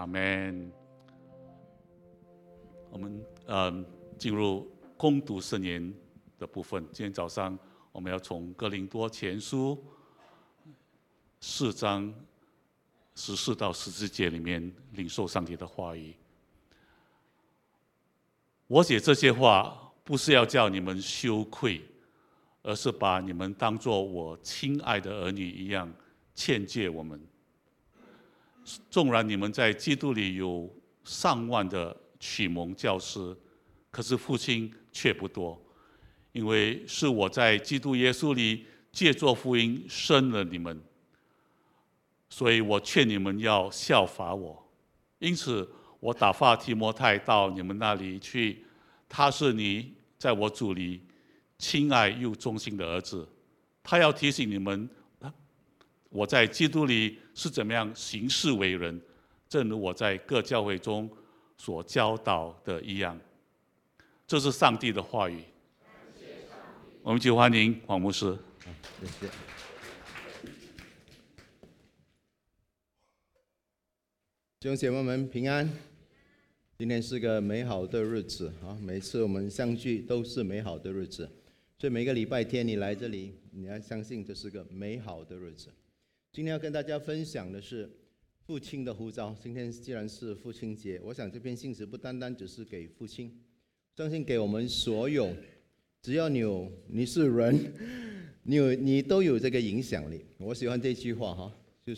们。我们进入攻读圣言的部分。今天早上我们要从哥林多前书4章14到14节里面领受上帝的话语。我写这些话不是要叫你们羞愧，而是把你们当作我亲爱的儿女一样劝诫我们。纵然你们在基督里有上万的启蒙教师，可是父亲却不多，因为是我在基督耶稣里借作福音生了你们，所以我劝你们要效法我。因此我打发提摩太到你们那里去，他是你在我主里亲爱又忠心的儿子，他要提醒你们我在基督里是怎么样行事为人，正如我在各教会中所教导的一样。这是上帝的话语。我们一起欢迎黄牧师。 谢谢。弟兄姐妹们平安。今天是个美好的日子啊！每次我们相聚都是美好的日子，所以每个礼拜天你来这里，你要相信这是个美好的日子。今天要跟大家分享的是父亲的呼召。今天既然是父亲节，我想这篇信息不单单只是给父亲，相信给我们所有，只要你是人，你都有这个影响力。我喜欢这句话哈，就是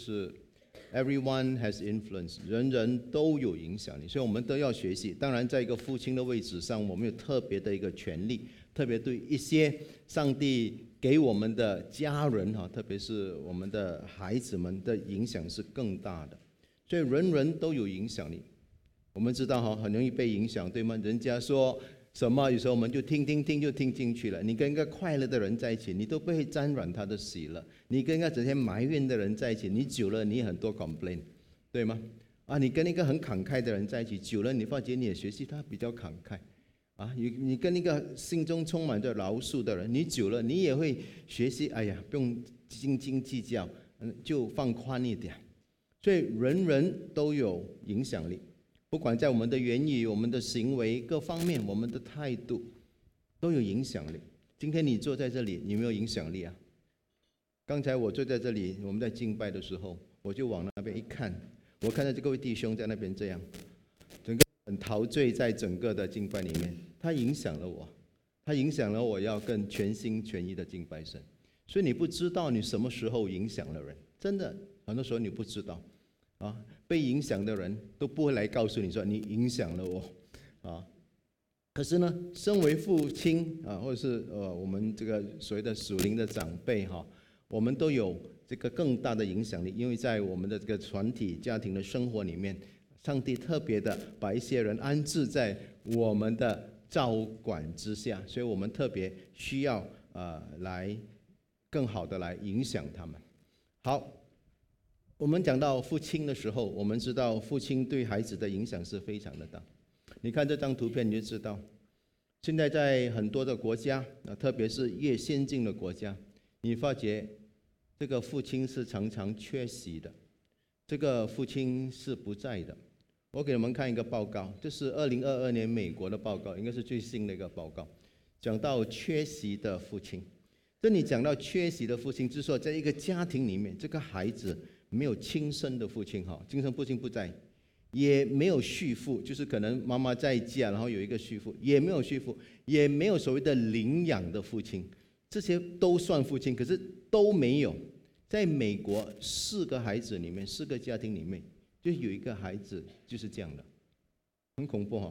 Everyone has influence， 人人都有影响力，所以我们都要学习。当然，在一个父亲的位置上，我们有特别的一个权利，特别对一些上帝给我们的家人哈，特别是我们的孩子们的影响是更大的。所以人人都有影响力。我们知道哈，很容易被影响，对吗？人家说什么，有时候我们就听就听进去了。你跟一个快乐的人在一起，你都不会沾染他的喜乐；你跟一个整天埋怨的人在一起，你久了你很多 complain， 对吗？你跟一个很慷慨的人在一起，久了你发觉你也学习他比较慷慨。你跟一个心中充满着饶恕的人，你久了你也会学习，哎呀，不用斤斤计较，就放宽一点。所以人人都有影响力。不管在我们的言语、我们的行为各方面，我们的态度都有影响力。今天你坐在这里，你有没有影响力啊？刚才我坐在这里，我们在敬拜的时候，我就往那边一看，我看到这位弟兄在那边这样，整个很陶醉在整个的敬拜里面，他影响了我，他影响了我要更全心全意的敬拜神。所以你不知道你什么时候影响了人，真的很多时候你不知道。被影响的人都不会来告诉你说你影响了我可是呢，身为父亲或者是我们这个所谓的属灵的长辈我们都有这个更大的影响力，因为在我们的这个团体家庭的生活里面，上帝特别的把一些人安置在我们的照管之下，所以我们特别需要来更好的来影响他们。好。我们讲到父亲的时候，我们知道父亲对孩子的影响是非常的大。你看这张图片你就知道，现在在很多的国家特别是越先进的国家，你发觉这个父亲是常常缺席的，这个父亲是不在的。我给你们看一个报告，这是2022年美国的报告，应该是最新的一个报告，讲到缺席的父亲。这里讲到缺席的父亲，就是说在一个家庭里面，这个孩子没有亲生的父亲亲生父亲不在，也没有续父，就是可能妈妈在家，然后有一个续父，也没有续父，也没有所谓的领养的父亲，这些都算父亲，可是都没有。在美国4个孩子里面，4个家庭里面，就有一个孩子就是这样的，很恐怖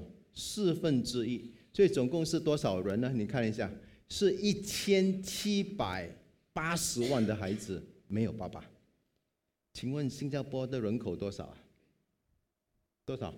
1/4。所以总共是多少人呢？你看一下，是1780万的孩子没有爸爸。请问新加坡的人口多少多少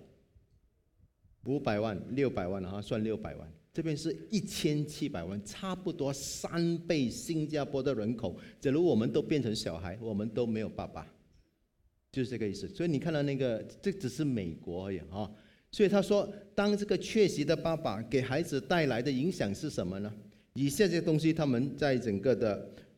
？500万、600万算600万。这边是1700万，差不多3倍新加坡的人口。假如我们都变成小孩，我们都没有爸爸，就是这个意思。所以你看到那个，这只是美国而已所以他说，当这个缺席的爸爸给孩子带来的影响是什么呢？以下这些东西，他们在整个的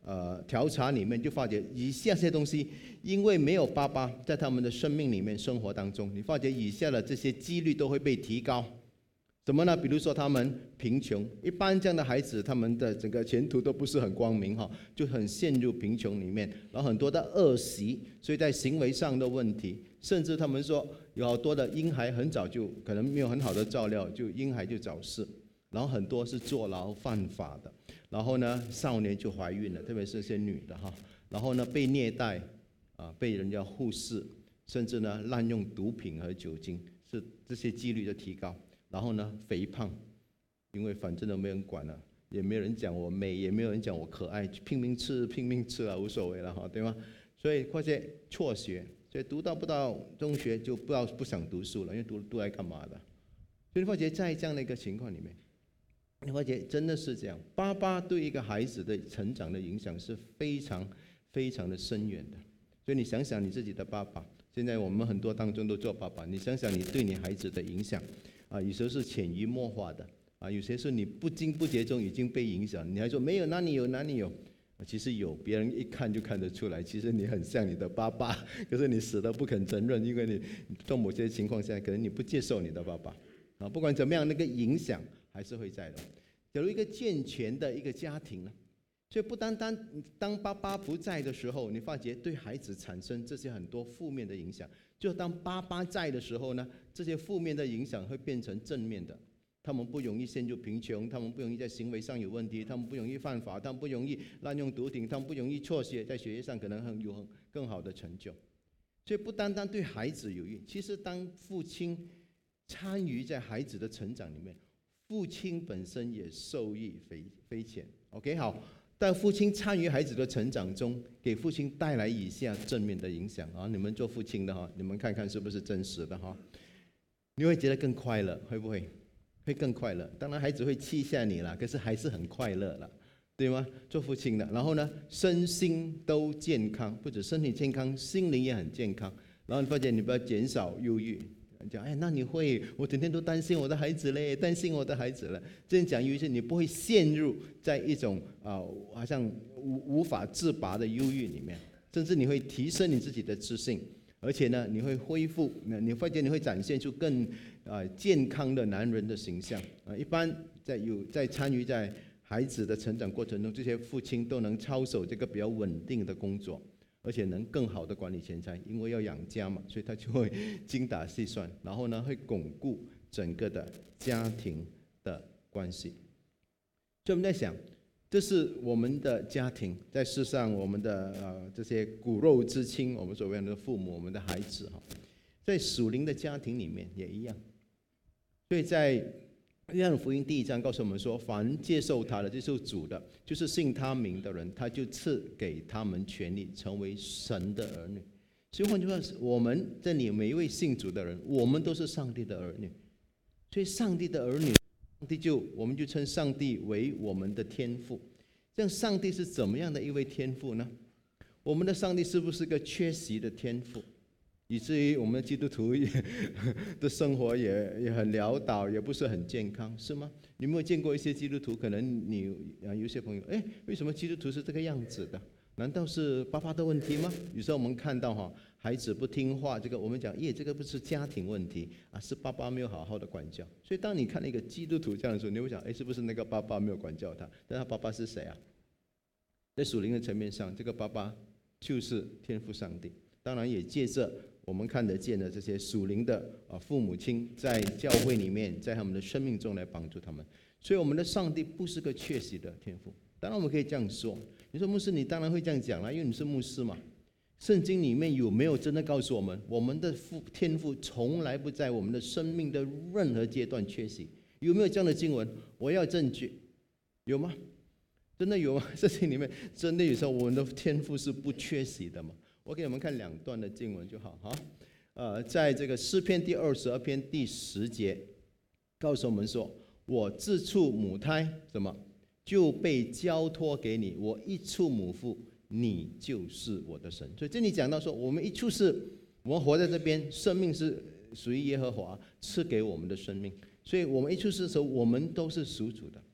调查里面就发觉以下些东西，因为没有爸爸在他们的生命里面生活当中，你发觉以下的这些几率都会被提高。什么呢？比如说他们贫穷，一般这样的孩子，他们的整个前途都不是很光明哈，就很陷入贫穷里面，然后很多的恶习，所以在行为上的问题，甚至他们说有好多的婴孩很早就可能没有很好的照料，就婴孩就早逝，然后很多是坐牢犯法的，然后呢少年就怀孕了，特别是些女的哈，然后呢被虐待被人家忽视，甚至呢滥用毒品和酒精，是这些几率的提高。然后呢，肥胖，因为反正都没人管了，也没有人讲我美，也没有人讲我可爱，拼命吃啊，无所谓了哈，对吗？所以或者辍学，所以不到中学就不想读书了，因为读来干嘛的？所以你发觉在这样的一个情况里面，你发觉真的是这样，爸爸对一个孩子的成长的影响是非常非常的深远的。所以你想想你自己的爸爸，现在我们很多当中都做爸爸，你想想你对你孩子的影响。有时候是潜移默化的有些是你不经不觉中已经被影响，你还说没有，哪里有？其实有，别人一看就看得出来，其实你很像你的爸爸，可是你死都不肯承认，因为你在某些情况下，可能你不接受你的爸爸不管怎么样，那个影响还是会在的。假如一个健全的一个家庭呢，所以不单单当爸爸不在的时候，你发觉对孩子产生这些很多负面的影响。就当爸爸在的时候呢，这些负面的影响会变成正面的。他们不容易陷入贫穷，他们不容易在行为上有问题，他们不容易犯法，他们不容易滥用毒品，他们不容易辍学，在学业上可能有更好的成就。所以不单单对孩子有益，其实当父亲参与在孩子的成长里面，父亲本身也受益匪浅。OK， 好。但父亲参与孩子的成长中，给父亲带来以下正面的影响你们做父亲的你们看看是不是真实的你会觉得更快乐，会不会？会更快乐。当然孩子会气下你了，可是还是很快乐了，对吗？做父亲的，然后呢，身心都健康，不止身体健康，心灵也很健康。然后你发现你不要减少忧郁。讲那你会，我整天都担心我的孩子嘞，担心我的孩子了。这样讲忧郁，你不会陷入在一种好像无法自拔的忧郁里面，甚至你会提升你自己的自信，而且呢，你会恢复，你发觉你会展现出更健康的男人的形象一般在参与在孩子的成长过程中，这些父亲都能操守这个比较稳定的工作。而且能更好的管理钱财，因为要养家嘛，所以他就会精打细算，然后呢会巩固整个的家庭的关系。所以我们在想，这是我们的家庭，在世上我们的这些骨肉之亲，我们所谓的父母，我们的孩子在属灵的家庭里面也一样。所以在约翰福音第1章告诉我们说，凡接受他的，接受主的，就是信他名的人，他就赐给他们权利，成为神的儿女。所以换句话说，我们这里每一位信主的人，我们都是上帝的儿女。所以上帝的儿女，我们就称上帝为我们的天父。这样上帝是怎么样的一位天父呢？我们的上帝是不是个缺席的天父？以至于我们基督徒的生活也很潦倒，也不是很健康，是吗？你有没有见过一些基督徒？可能你有些朋友，为什么基督徒是这个样子的？难道是爸爸的问题吗？有时候我们看到孩子不听话，这个我们讲，这个不是家庭问题是爸爸没有好好的管教。所以当你看那个基督徒这样的时候，你会想，是不是那个爸爸没有管教他？但他爸爸是谁啊？在属灵的层面上，这个爸爸就是天父上帝。当然也借着我们看得见的这些属灵的父母亲，在教会里面，在他们的生命中来帮助他们。所以我们的上帝不是个缺席的天父。当然我们可以这样说，你说牧师，你当然会这样讲啦，因为你是牧师嘛。圣经里面有没有真的告诉我们，我们的天父从来不在我们的生命的任何阶段缺席？有没有这样的经文？我要证据，有吗？真的有吗？圣经里面真的有时候我们的天父是不缺席的吗？我给你们看2段的经文就好在这个诗篇第22篇第10节，告诉我们说：“我自处母胎什么就被交托给你，我一出母腹，你就是我的神。”所以这里讲到说，我们一出世，我们活在这边，生命是属于耶和华赐给我们的生命，所以我们一出世的时候，我们都是属主的。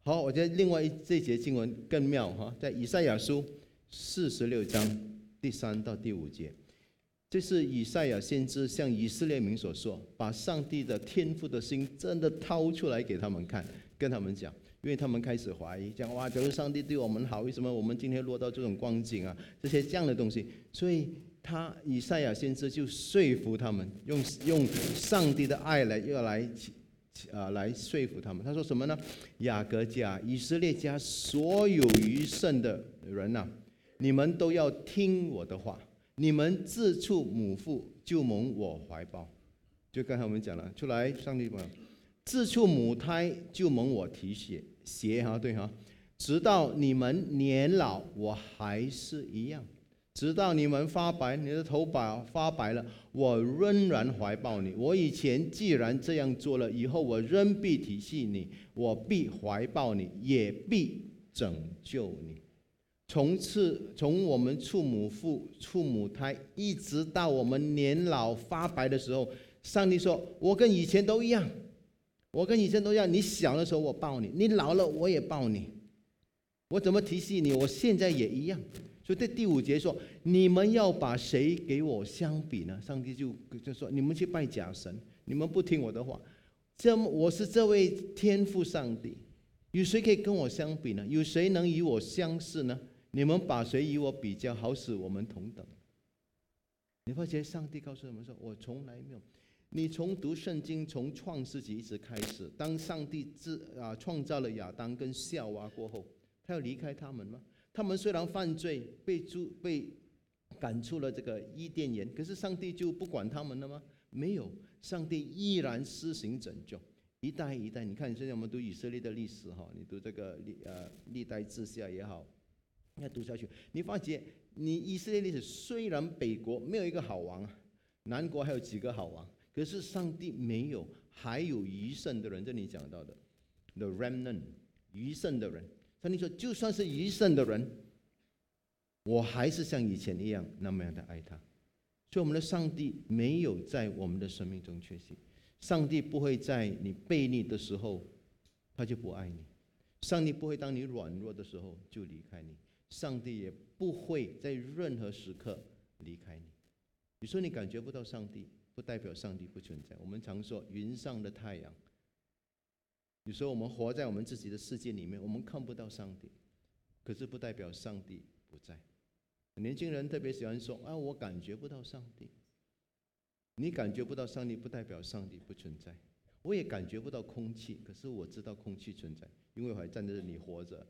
好，我觉得另外这节经文更妙哈，在以赛亚书46章第3到第5节，这是以赛亚先知向以色列民所说，把上帝的天父的心真的掏出来给他们看，跟他们讲，因为他们开始怀疑，讲哇，假如上帝对我们好，为什么我们今天落到这种光景啊？这些这样的东西，所以以赛亚先知就说服他们，用上帝的爱来说服他们。他说什么呢？雅各家、以色列家所有余剩的人呐，你们都要听我的话。你们自出母腹就蒙我怀抱，就刚才我们讲了，出来上帝讲，自出母胎就蒙我提携哈，对哈，直到你们年老，我还是一样。直到你们发白，你的头发白了，我仍然怀抱你。我以前既然这样做了，以后我仍必体恤你，我必怀抱你，也必拯救你。从我们出母腹、出母胎，一直到我们年老发白的时候，上帝说：“我跟以前都一样，我跟以前都一样。你小的时候我抱你，你老了我也抱你。我怎么提醒你？我现在也一样。”所以在第5节说，你们要把谁给我相比呢？上帝就说，你们去拜假神，你们不听我的话。我是这位天父上帝，有谁可以跟我相比呢？有谁能与我相似呢？你们把谁与我比较，好使我们同等？你发觉上帝告诉我们说，我从来没有。你从读圣经，从创世纪一直开始，当上帝创造了亚当跟夏娃过后，他要离开他们吗？他们虽然犯罪，被赶出了这个伊甸园，可是上帝就不管他们了吗？没有，上帝依然施行拯救，一代一代。你看，现在我们读以色列的历史哈，你读这个历代志下也好，要读下去，你发觉你以色列历史虽然北国没有一个好王，南国还有几个好王，可是上帝没有，还有余剩的人，这里讲到的 the remnant， 余剩的人。上帝说，就算是余剩的人，我还是像以前一样那么样的爱他。所以我们的上帝没有在我们的生命中缺席，上帝不会在你悖逆的时候他就不爱你，上帝不会当你软弱的时候就离开你，上帝也不会在任何时刻离开你。你说你感觉不到上帝，不代表上帝不存在。我们常说云上的太阳，有时候我们活在我们自己的世界里面，我们看不到上帝，可是不代表上帝不在。年轻人特别喜欢说啊，我感觉不到上帝。你感觉不到上帝，不代表上帝不存在。我也感觉不到空气，可是我知道空气存在，因为我还站在这里活着。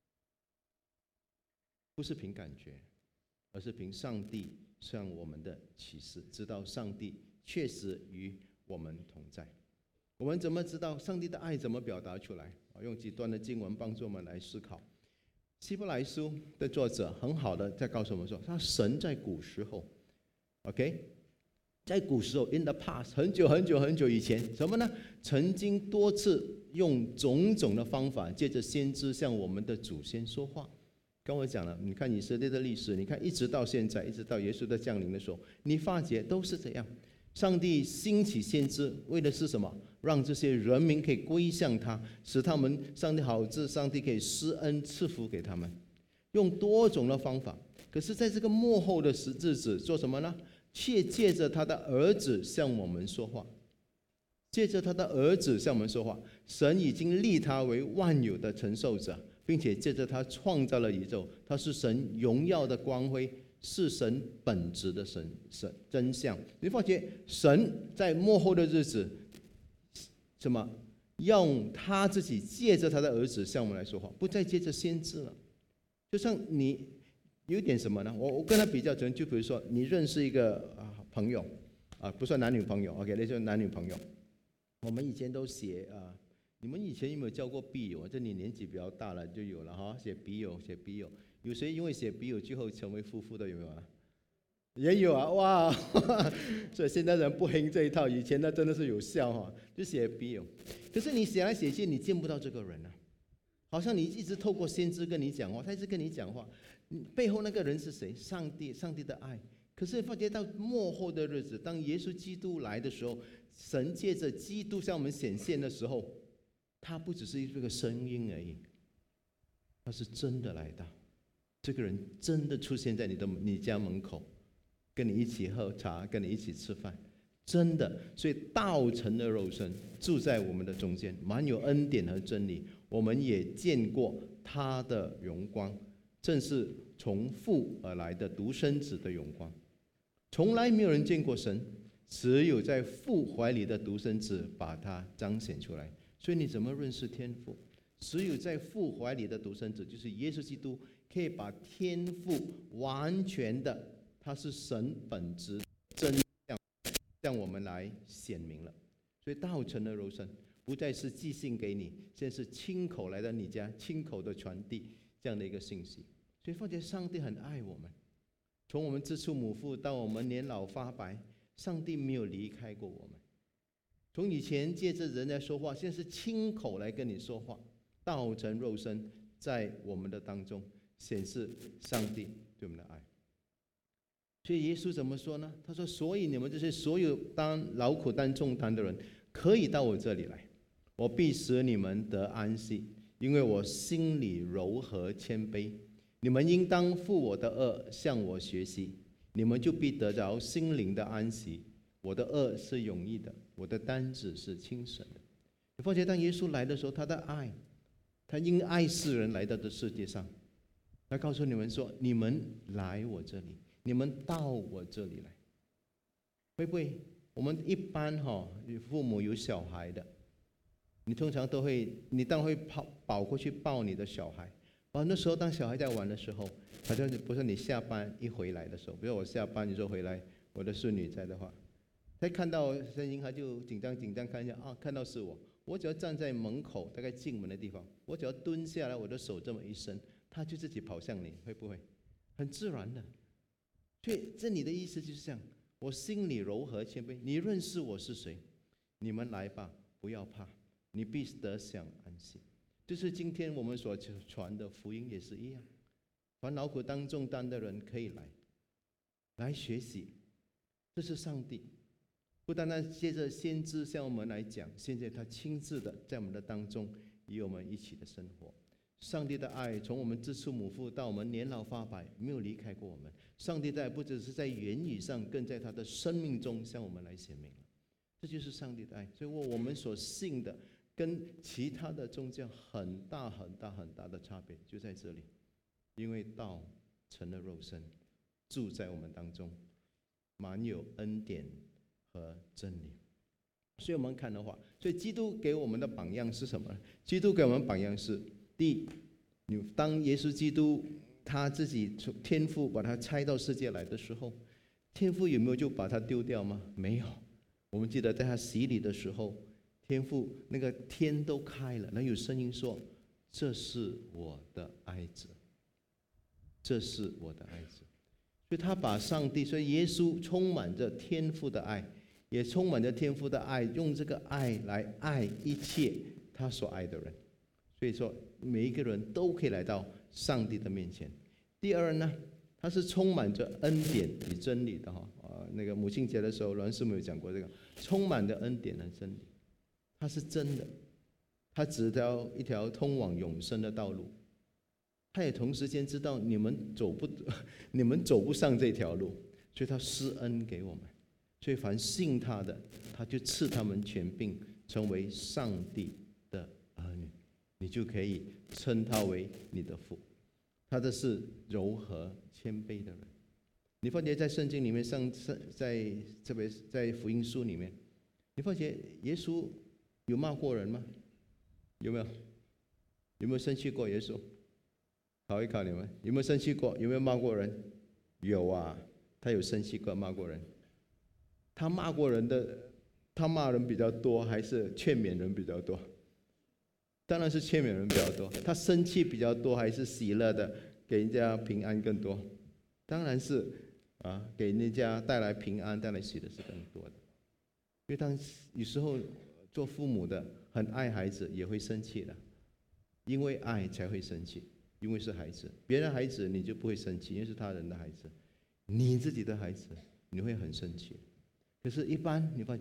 不是凭感觉，而是凭上帝向我们的启示，知道上帝确实与我们同在。我们怎么知道上帝的爱怎么表达出来？用几段的经文帮助我们来思考。希伯来书的作者很好的在告诉我们说，他神在古时候 ，OK， 在古时候 in the past， 很久很久很久以前，什么呢？曾经多次用种种的方法，借着先知向我们的祖先说话。跟我讲了，你看以色列的历史，你看一直到现在，一直到耶稣的降临的时候，你发觉都是这样。上帝兴起先知，为的是什么？让这些人民可以归向他，使他们上帝上帝可以施恩赐福给他们，用多种的方法。可是在这个末后的日子做什么呢？却借着他的儿子向我们说话，借着他的儿子向我们说话。神已经立他为万有的承受者，并且借着他创造了宇宙，他是神荣耀的光辉，是神本质的神真相。你发觉神在末后的日子，什么？用他自己借着他的儿子向我们来说话，不再借着先知了。就像你有点什么呢？我跟他比较，就比如说你认识一个朋友不算男女朋友 ，OK， 那就是男女朋友。我们以前都写你们以前有没有交过笔友？这你年纪比较大了就有了哈，写笔友。有谁因为写笔友最后成为夫妇的有没有啊？也有啊，哇！所以现在人不兴这一套，以前那真的是有效哈，就写笔友。可是你写来写去，你见不到这个人啊，好像你一直透过先知跟你讲话，他一直跟你讲话，背后那个人是谁？上帝的爱。可是发觉到末后的日子，当耶稣基督来的时候，神借着基督向我们显现的时候， 他不只是这个声音而已，他是真的来到。这个人真的出现在你家门口，跟你一起喝茶，跟你一起吃饭，真的。所以道成了肉身，住在我们的中间，满有恩典和真理。我们也见过他的荣光，正是从父而来的独生子的荣光。从来没有人见过神，只有在父怀里的独生子把他彰显出来。所以你怎么认识天父？只有在父怀里的独生子，就是耶稣基督，可以把天父完全的，他是神本质真相向我们来显明了。所以道成了肉身，不再是寄信给你，现在是亲口来到你家，亲口的传递这样的一个信息。所以发觉上帝很爱我们，从我们自出母腹到我们年老发白，上帝没有离开过我们。从以前借着人来说话，现在是亲口来跟你说话，道成肉身在我们的当中，显示上帝对我们的爱。所以耶稣怎么说呢？他说：所以你们这些所有劳苦担重担的人，可以到我这里来，我必使你们得安息，因为我心里柔和谦卑。你们应当负我的轭，向我学习，你们就必得着心灵的安息。我的轭是容易的，我的担子是轻省的。你发觉当耶稣来的时候，他的爱，他因爱世人来到这世界上，他告诉你们说：你们来我这里，你们到我这里来。会不会我们一般父母有小孩的，你通常都会，你当然会跑过去抱你的小孩。很多时候当小孩在玩的时候，好像不是你下班一回来的时候，比如我下班你说回来，我的孙女在的话，他看到声音他就紧张看一下啊，看到是我只要站在门口大概进门的地方，我只要蹲下来，我的手这么一伸，他就自己跑向你，会不会很自然的？所以这里的意思就是这样，我心里柔和谦卑，你认识我是谁，你们来吧，不要怕，你必得享安息。就是今天我们所传的福音也是一样，凡劳苦担重担的人可以来学习。这是上帝不单单借着先知向我们来讲，现在他亲自的在我们的当中与我们一起的生活。上帝的爱从我们自出母腹到我们年老发白，没有离开过我们。上帝的爱不只是在言语上，更在他的生命中向我们来显明了。这就是上帝的爱。所以我们所信的跟其他的宗教很大的差别就在这里，因为道成了肉身，住在我们当中，满有恩典和真理。所以我们看的话，所以基督给我们的榜样是什么？基督给我们榜样是：第一，当耶稣基督他自己从天父把他差到世界来的时候，天父有没有就把他丢掉吗？没有。我们记得在他洗礼的时候，天父那个天都开了，那有声音说：这是我的爱子，这是我的爱子。所以他把上帝，所以耶稣充满着天父的爱，也充满着天父的爱，用这个爱来爱一切他所爱的人。所以说每一个人都可以来到上帝的面前。第二呢，他是充满着恩典与真理的那个母亲节的时候，栾师母有讲过这个，充满着恩典和真理。他是真的，他指着一条通往永生的道路。他也同时间知道你们走不上这条路，所以他施恩给我们。所以凡信他的，他就赐他们权柄，成为上帝的儿女，你就可以称他为你的父。他的是柔和谦卑的人。你发觉在圣经里面，特别在福音书里面，你发觉耶稣有骂过人吗？有没有？有没有生气过耶稣？考一考你们，有没有生气过？有没有骂过人？有啊，他有生气过，骂过人。他骂过人的，他骂人比较多，还是劝勉人比较多？当然是劝勉人比较多。他生气比较多，还是喜乐的给人家平安更多？当然是给人家带来平安、带来喜乐是更多的。因为有时候做父母的很爱孩子，也会生气的，因为爱才会生气。因为是孩子，别人孩子你就不会生气，因为是他人的孩子。你自己的孩子，你会很生气。可是，一般你发觉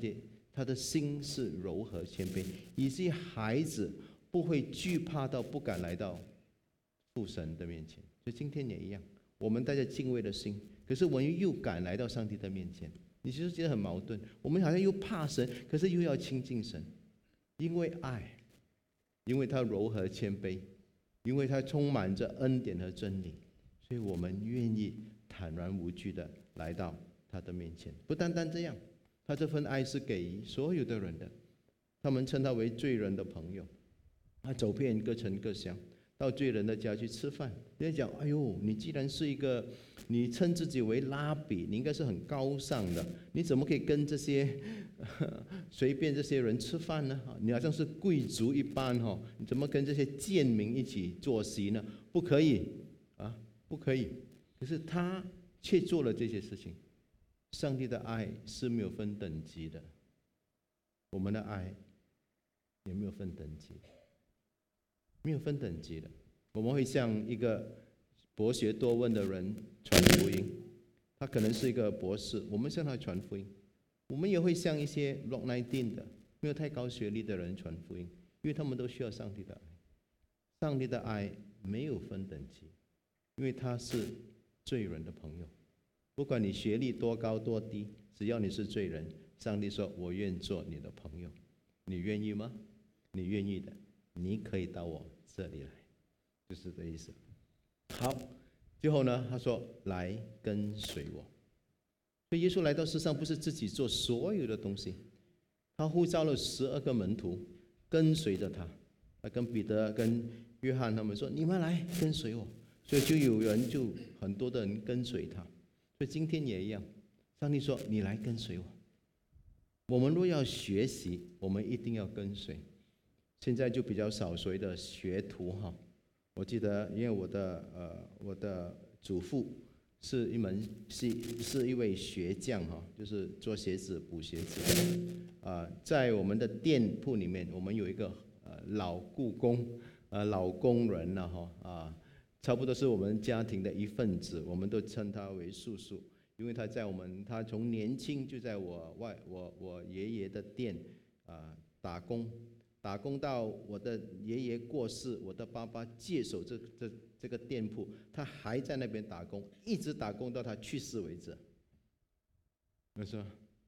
他的心是柔和谦卑，以及孩子不会惧怕到不敢来到父神的面前。所以今天也一样，我们带着敬畏的心，可是我们又敢来到上帝的面前。你其实觉得很矛盾，我们好像又怕神，可是又要亲近神，因为爱，因为他柔和谦卑，因为他充满着恩典和真理，所以我们愿意坦然无惧的来到他的面前。不单单这样，他这份爱是给予所有的人的，他们称他为罪人的朋友。他走遍各城各乡，到罪人的家去吃饭。人家讲：哎呦，你既然是一个，你称自己为拉比，你应该是很高尚的，你怎么可以跟这些随便这些人吃饭呢？你好像是贵族一般哈，你怎么跟这些贱民一起坐席呢？不可以啊，不可以。可是他却做了这些事情。上帝的爱是没有分等级的，我们的爱也没有分等级，没有分等级的。我们会向一个博学多问的人传福音，他可能是一个博士，我们向他传福音。我们也会向一些 Rock 19的没有太高学历的人传福音，因为他们都需要上帝的爱。上帝的爱没有分等级，因为他是罪人的朋友。不管你学历多高多低，只要你是罪人，上帝说：“我愿做你的朋友。”你愿意吗？你愿意的，你可以到我这里来，就是这意思。好，最后呢，他说：“来跟随我。”所以耶稣来到世上，不是自己做所有的东西，他呼召了12个门徒跟随着他。他跟彼得、跟约翰他们说：“你们来跟随我。”所以就很多的人跟随他。所以今天也一样，上帝说：“你来跟随我。”我们若要学习，我们一定要跟随。现在就比较少所谓的学徒哈。我记得，因为我的祖父是一位鞋匠哈，就是做鞋子、补鞋子。在我们的店铺里面，我们有一个老雇工，老工人了哈差不多是我们家庭的一份子，我们都称他为叔叔，因为他从年轻就在我爷爷的店打工到我的爷爷过世，我的爸爸接手这个店铺，他还在那边打工，一直打工到他去世为止。没错，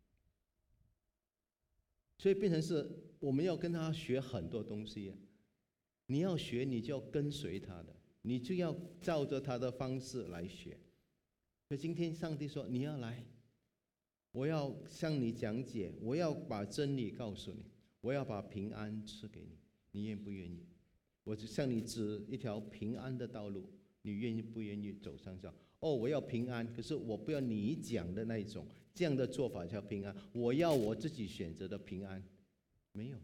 所以变成是我们要跟他学很多东西。你要学，你就要跟随他的。你就要照着他的方式来学。所以今天上帝说：“你要来，我要向你讲解，我要把真理告诉你，我要把平安赐给你，你愿不愿意？我就向你指一条平安的道路，你愿意不愿意走上去？我要平安，可是我不要你讲的那一种，这样的做法叫平安。我要我自己选择的平安，没有，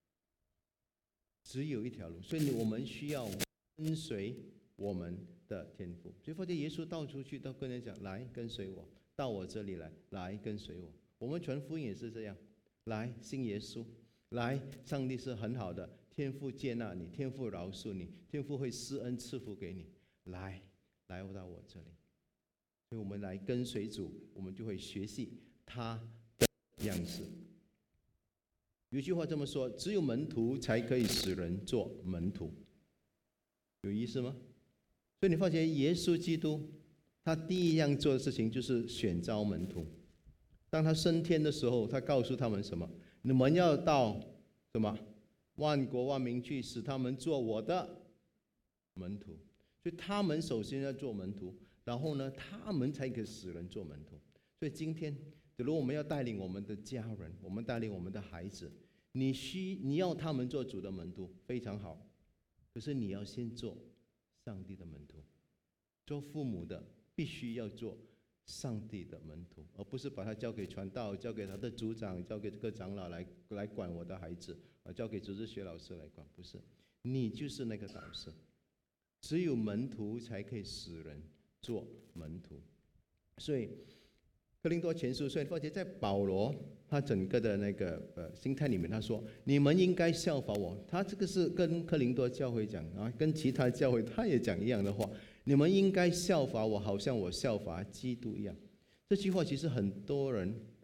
只有一条路。所以我们需要跟随我们的天父。所以发现耶稣到处去都跟人讲：“来跟随我，到我这里来，来跟随我。”我们传福音也是这样，来信耶稣，来，上帝是很好的，天父接纳你，天父饶恕你，天父会施恩赐福给你，来到我这里。所以我们来跟随主，我们就会学习他的样式。有句话这么说：只有门徒才可以使人做门徒。有意思吗？所以你发现耶稣基督他第一样做的事情就是选召门徒。当他升天的时候，他告诉他们什么？你们要到什么万国万民去，使他们做我的门徒。所以他们首先要做门徒，然后呢，他们才可以使人做门徒。所以今天假如我们要带领我们的家人，我们带领我们的孩子，你要他们做主的门徒，非常好。可是你要先做上帝的门徒。做父母的必须要做上帝的门徒，而不是把他交给传道，交给他的组长，交给这个长老来管我的孩子，交给主日学老师来管。不是，你就是那个导师。只有门徒才可以使人做门徒。所以哥林多前书，所以发觉在保罗他整个的那个心态里面，他说：“你们应该效法我。”他这个是跟哥林多教会讲啊，跟其他教会他也讲一样的话。你们应该效法我，好像我效法基督一样。这句话其实很多人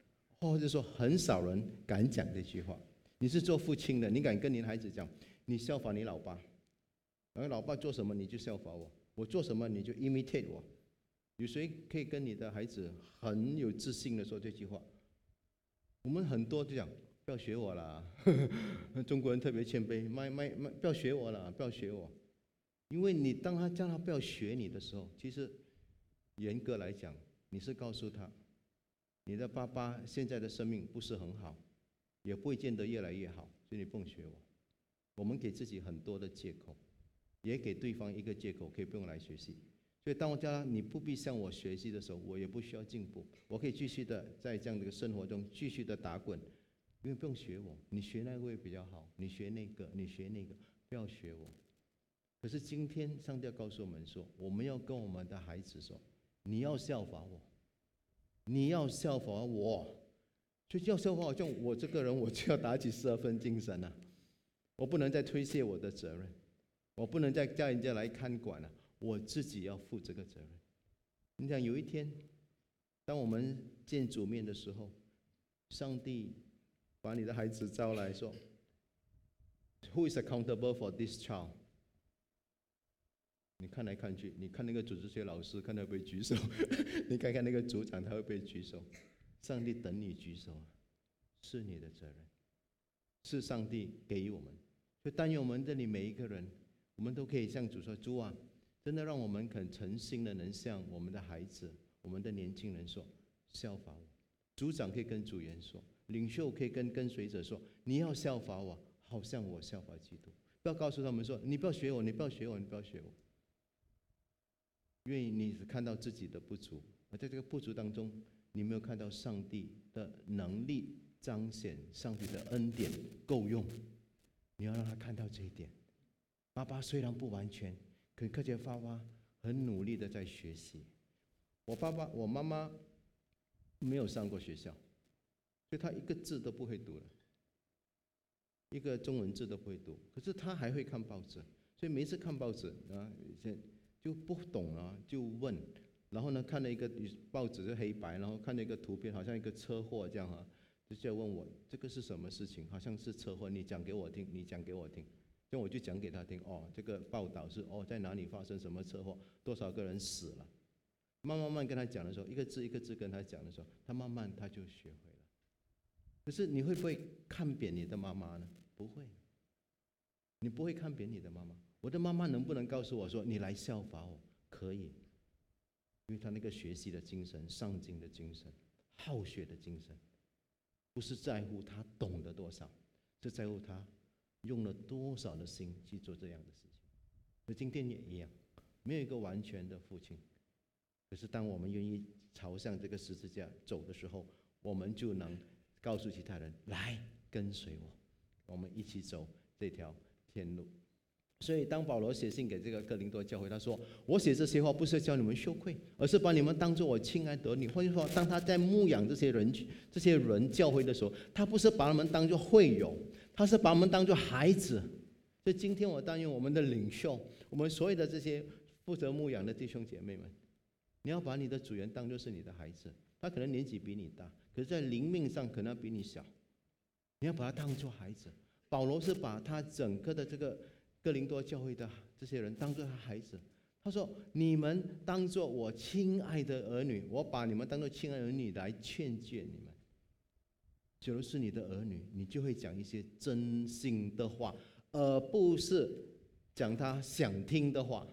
或者说很少人敢讲这句话。你是做父亲的，你敢跟你的孩子讲，你效法你老爸，而老爸做什么你就效法我，我做什么你就 imitate 我。有谁可以跟你的孩子很有自信的说这句话？我们很多就讲不要学我啦，中国人特别谦卑，不要学我啦，不要学我。因为你当他叫他不要学你的时候，其实严格来讲，你是告诉他，你的爸爸现在的生命不是很好，也不会见得越来越好，所以你不用学我。我们给自己很多的借口，也给对方一个借口，可以不用来学习。所以当我叫他你不必向我学习的时候，我也不需要进步，我可以继续的在这样的一个生活中继续的打滚，因为不用学我，你学那个会比较好，你学那个，你学那个，不要学我。可是今天上帝要告诉我们说，我们要跟我们的孩子说，你要效法我，你要效法我，就要效法我。像我这个人，我就要打起12分精神啊！我不能再推卸我的责任，我不能再叫人家来看管了，我自己要负这个责任。你想有一天，当我们见主面的时候，上帝把你的孩子招来说 ，Who is accountable for this child？你看来看去，你看那个组织学老师，看他会不会举手？你看看那个组长，他会不会举手？上帝等你举手，是你的责任，是上帝给予我们。所以但愿我们这里每一个人，我们都可以向主说：主啊，真的让我们很诚心的能向我们的孩子、我们的年轻人说，效法我。组长可以跟组员说，领袖可以跟随者说，你要效法我，好像我效法基督。不要告诉他们说，你不要学我，你不要学我，你不要学我。因为你只看到自己的不足，而在这个不足当中，你没有看到上帝的能力彰显，上帝的恩典够用。你要让他看到这一点。爸爸虽然不完全，可看见爸爸很努力的在学习。我妈妈没有上过学校，所以她一个字都不会读了，一个中文字都不会读。可是她还会看报纸，所以每次看报纸啊，就不懂啊，就问，然后呢，看了一个报纸是黑白，然后看了一个图片，好像一个车祸这样啊，就问我这个是什么事情？好像是车祸，你讲给我听，你讲给我听。所以我就讲给他听，哦，这个报道是在哪里发生什么车祸，多少个人死了。慢慢跟他讲的时候，一个字一个字跟他讲的时候，他慢慢他就学会了。可是你会不会看扁你的妈妈呢？不会，你不会看扁你的妈妈。我的妈妈能不能告诉我说，你来效法我？可以，因为她那个学习的精神、上进的精神、好学的精神，不是在乎她懂得多少，是在乎她用了多少的心去做这样的事情。而今天也一样，没有一个完全的父亲，可是当我们愿意朝向这个十字架走的时候，我们就能告诉其他人，来跟随我，我们一起走这条天路。所以当保罗写信给这个哥林多教会，他说，我写这些话不是叫你们羞愧，而是把你们当作我亲爱的儿女。或者说，当他在牧养这些人教会的时候，他不是把他们当作会友，他是把他们当作孩子。所以今天我但愿我们的领袖，我们所有的这些负责牧养的弟兄姐妹们，你要把你的主人当作是你的孩子，他可能年纪比你大，可是在灵命上可能比你小，你要把他当作孩子。保罗是把他整个的这个哥林多教会的这些人当作他孩子，他说：“你们当作我亲爱的儿女，我把你们当作亲爱的儿女来劝诫你们。假如是你的儿女，你就会讲一些真心的话，而不是讲他想听的话。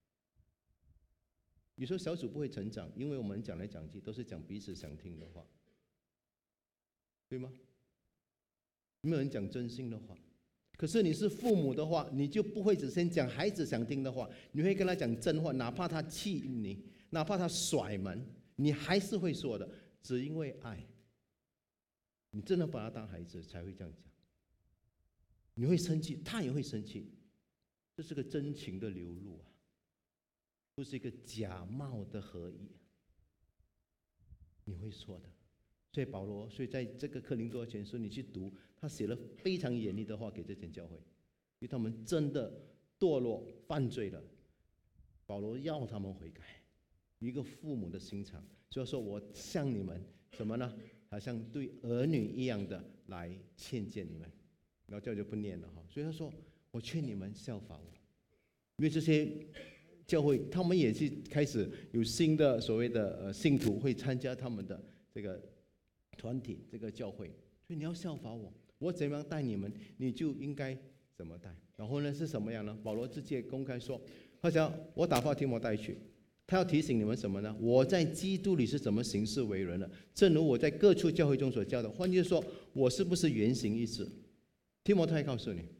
有时候小组不会成长，因为我们讲来讲去都是讲彼此想听的话，对吗？没有人讲真心的话。”可是你是父母的话，你就不会只先讲孩子想听的话，你会跟他讲真话，哪怕他气你，哪怕他甩门，你还是会说的，只因为爱。你真的把他当孩子才会这样讲。你会生气，他也会生气，这是个真情的流露啊，不是一个假冒的合一。你会说的。所以保罗，所以在这个哥林多前书你去读，他写了非常严厉的话给这间教会，因为他们真的堕落犯罪了。保罗要他们悔改，一个父母的心肠，就说我向你们什么呢？ 好像对儿女一样的来劝诫你们。然后这就不念了哈。所以他说，我劝你们效法我，因为这些教会他们也是开始有新的所谓的信徒会参加他们的这个团体这个教会，所以你要效法我，我怎么样带你们，你就应该怎么带。然后呢是什么样呢？保罗直接公开说，他讲我打发提摩太去，他要提醒你们什么呢？我在基督里是怎么行事为人的，正如我在各处教会中所教的。换句话说，我是不是言行一致？提摩太告诉你，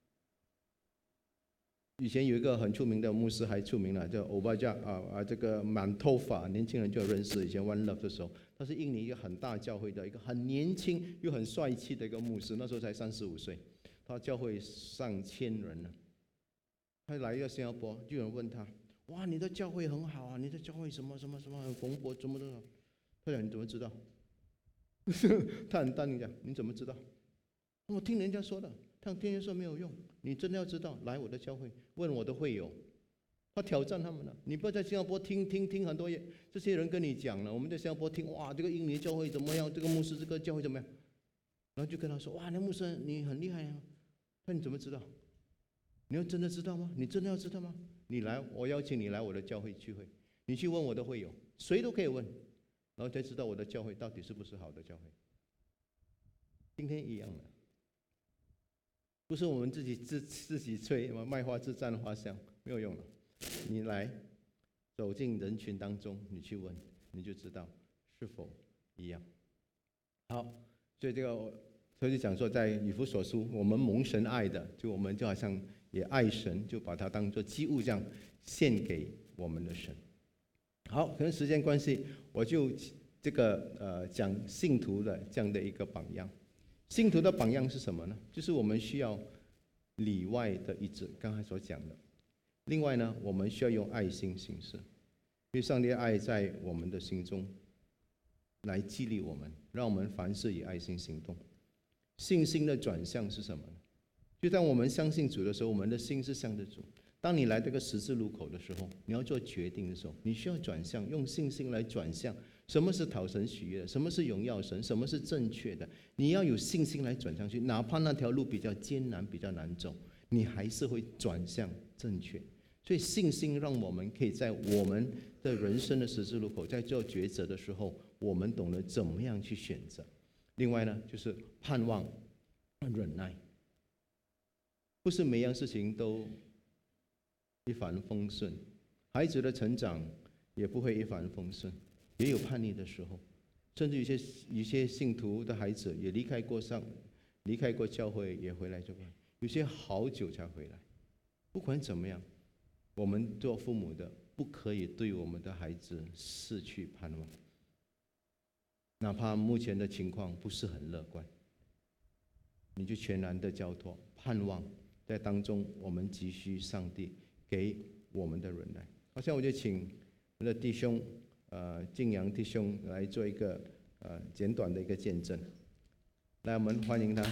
以前有一个很出名的牧师，还出名了，叫欧巴加这个满头发，年轻人就认识。以前 One Love 的时候，他是印尼一个很大教会的一个很年轻又很帅气的一个牧师，那时候才35岁，他教会上千人了。他来到新加坡，就有人问他：“哇，你的教会很好啊，你的教会什么什么什么很蓬勃，怎么的？”他讲：“你怎么知道？”他很淡定讲：“你怎么知道？”我听人家说的。他听人说没有用，你真的要知道，来我的教会，问我的会友。他挑战他们了。你不要在新加坡听很多这些人跟你讲了，我们在新加坡听，哇，这个印尼教会怎么样？这个牧师这个教会怎么样？然后就跟他说，哇，那牧师你很厉害啊。那你怎么知道？你要真的知道吗？你真的要知道吗？你来，我邀请你来我的教会聚会，你去问我的会友，谁都可以问，然后才知道我的教会到底是不是好的教会。今天一样的。不是我们自己吹卖花枝沾花香，没有用了。你来走进人群当中，你去问，你就知道是否一样。好，所以所以就讲说，在以弗所书，我们蒙神爱的，就我们就好像也爱神，就把它当作祭物这样献给我们的神。好，可能时间关系，我就讲信徒的这样的一个榜样。信徒的榜样是什么呢？就是我们需要里外的一致，刚才所讲的。另外呢，我们需要用爱心行事，因为上帝的爱在我们的心中来激励我们，让我们凡事以爱心行动。信心的转向是什么呢？就当我们相信主的时候，我们的心是向着主。当你来这个十字路口的时候，你要做决定的时候，你需要转向，用信心来转向。什么是讨神喜悦的？什么是荣耀神？什么是正确的？你要有信心来转上去，哪怕那条路比较艰难、比较难走，你还是会转向正确。所以信心让我们可以在我们的人生的十字路口，在做抉择的时候，我们懂得怎么样去选择。另外呢，就是盼望、忍耐，不是每样事情都一帆风顺，孩子的成长也不会一帆风顺。也有叛逆的时候，甚至有些信徒的孩子也离开过教会，也回来做，有些好久才回来。不管怎么样，我们做父母的不可以对我们的孩子失去盼望，哪怕目前的情况不是很乐观，你就全然的交托，盼望在当中我们急需上帝给我们的忍耐。好，现在我就请我们的弟兄。敬阳弟兄来做一个简短的一个见证，来，我们欢迎他。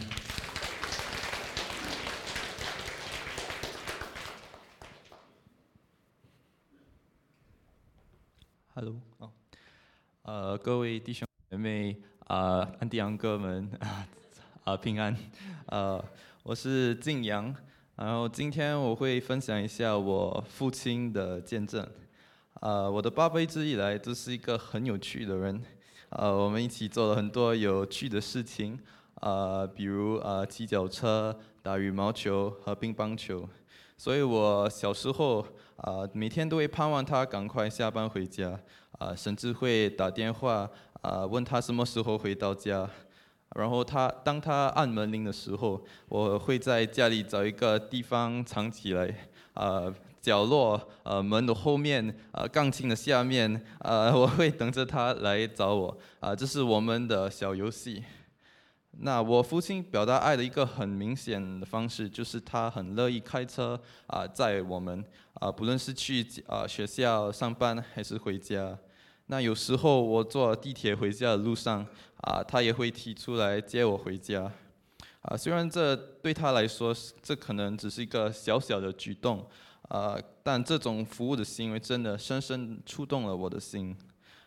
Hello，各位弟兄姐妹安迪昂哥们平安，我是敬阳，然后今天我会分享一下我父亲的见证。我的爸爸一直以来都是一个很有趣的人，我们一起做了很多有趣的事情，比如骑脚车、打羽毛球和乒乓球。所以我小时候每天都会盼望他赶快下班回家，甚至会打电话问他什么时候回到家。然后当他按门铃的时候，我会在家里找一个地方藏起来，角落，门的后面，钢琴的下面，我会等着他来找我，这是我们的小游戏。那我父亲表达爱的一个很明显的方式，就是他很乐意开车载我们，不论是去学校上班还是回家。那有时候我坐地铁回家的路上，他也会提出来接我回家。虽然这对他来说，这可能只是一个小小的举动。但这种服务的行为真的深深触动了我的心。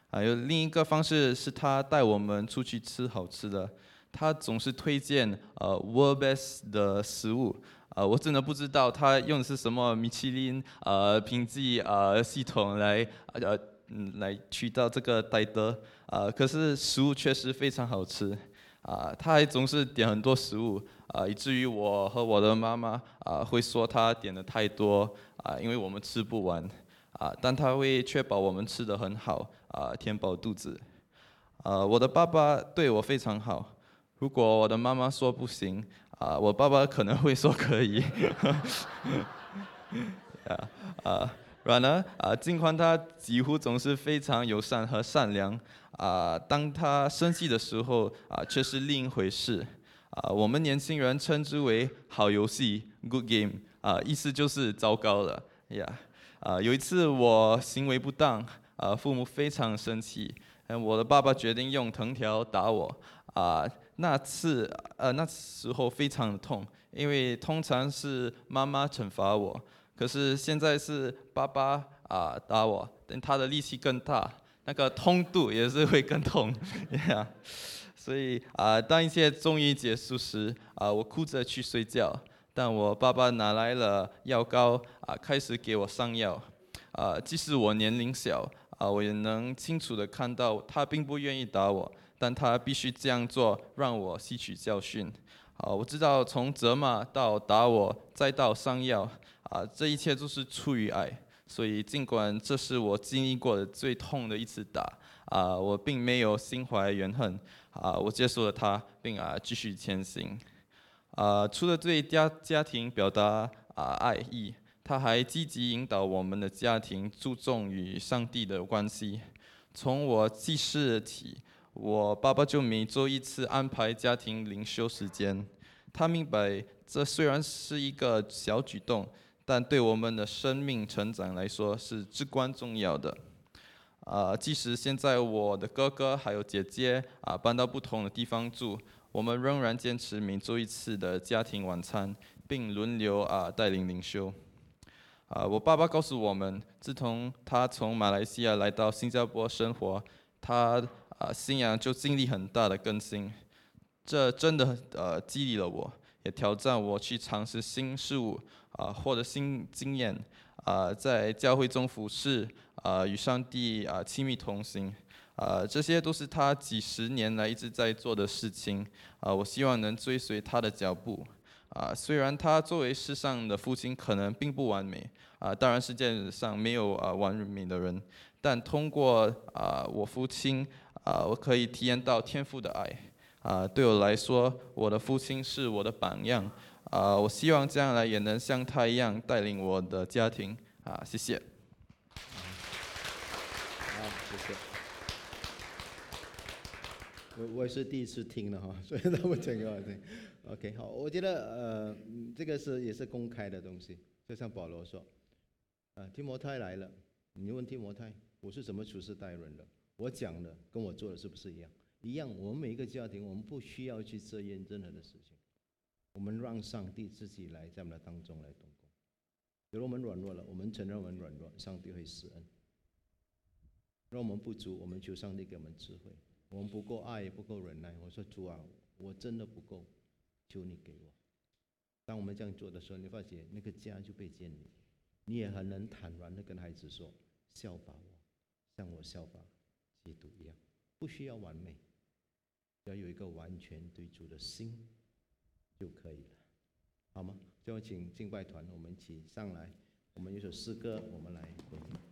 还有另一个方式是他带我们出去吃好吃的，他总是推荐World Best 的食物。我真的不知道他用的是什么米其林评级系统来取到这个待得可是食物确实非常好吃他还总是点很多食物以至于我和我的妈妈会说他点的太多因为我们吃不完但他会确保我们吃得很好填饱肚子我的爸爸对我非常好，如果我的妈妈说不行我爸爸可能会说可以然而尽管他几乎总是非常友善和善良当他生气的时候却是另一回事我们年轻人称之为好游戏 good game 意思就是糟糕了有一次我行为不当父母非常生气我的爸爸决定用藤条打我那时候非常的痛因为通常是妈妈惩罚我可是现在是爸爸打我但他的力气更大那个痛度也是会更痛所以当一切终于结束时我哭着去睡觉但我爸爸拿来了药膏开始给我上药即使我年龄小我也能清楚地看到他并不愿意打我但他必须这样做让我吸取教训我知道从责骂到打我再到上药这一切都是出于爱所以尽管这是我经历过的最痛的一次打我并没有心怀怨恨我接受了他并继续前行除了对家庭表达爱意他还积极引导我们的家庭注重与上帝的关系从我记事起我爸爸就每周一次安排家庭灵修时间他明白这虽然是一个小举动但对我们的生命成长来说是至关重要的即使现在我的哥哥还有姐姐搬到不同的地方住我们仍然坚持每周一次的家庭晚餐并轮流带领灵修我爸爸告诉我们自从他从马来西亚来到新加坡生活他信仰就经历很大的更新这真的激励了我也挑战我去尝试新事物获得新经验在教会中服侍与上帝亲密同行这些都是他几十年来一直在做的事情我希望能追随他的脚步虽然他作为世上的父亲可能并不完美当然世界上没有完美的人但通过我父亲我可以体验到天父的爱对我来说我的父亲是我的榜样我希望将来也能像他一样带领我的家庭谢谢好谢谢我也是第一次听的哈所以那么讲给我听OK 好我觉得这个也是公开的东西就像保罗说提摩太来了你问提摩太我是怎么处事待人的我讲的跟我做的是不是一样我们每一个家庭我们不需要去测验任何的事情我们让上帝自己来在我们的当中来动工如果我们软弱了我们承认我们软弱上帝会施恩让我们不足我们求上帝给我们智慧我们不够爱不够忍耐我说主我真的不够求你给我当我们这样做的时候你发觉那个家就被建立你也很能坦然的跟孩子说效法我像我效法基督一样不需要完美要有一个完全对主的心就可以了好吗就请敬拜团我们一起上来我们有首诗歌我们来回应